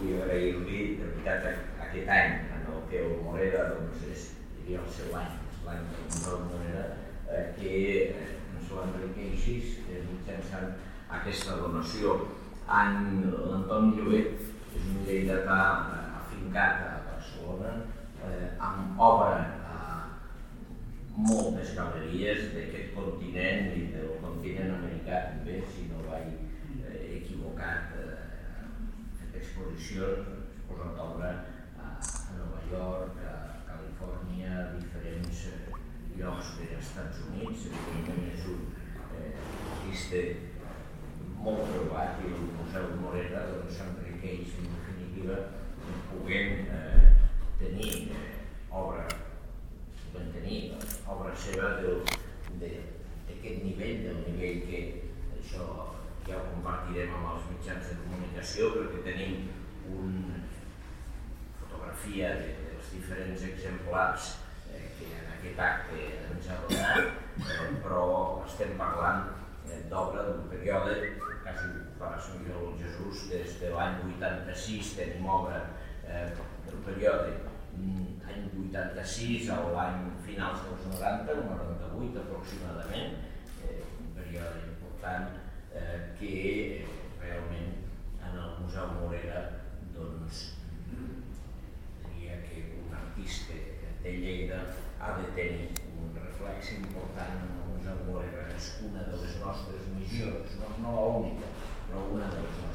vull agrair-li, de veritat, aquest any en el que el Morera és el seu any, l'any del Museu Morera, que ens l'enriqueixis mitjançant aquesta donació. L'Antoni Llobet és un lleidatà afincat a Barcelona, amb obra a moltes galeries d'aquest continent i del continent americà també, si no vaig equivocat, exposicions, exposat d'obra a Nova York, a Califòrnia, a diferents llocs dels Estats Units. Evidentment és un artista molt trobat i el Museu Morera s'enriqueix en definitiva podent tenir obra seva d'aquest nivell, del nivell que això ja ho compartirem amb els mitjans de comunicació, perquè tenim una fotografia dels diferents exemplars que en aquest acte ens ha donat, però estem parlant d'obra d'un període, quasi farà Sant Joan Jesús, des de l'any 86 tenim obra del període any 86 a l'any finals dels 90, el 98 aproximadament, un període important que realment en el Museu Morera diria que un artista de Lleida ha de tenir un reflex important en el Museu Morera. És una de les nostres missions, no l'única, però una de les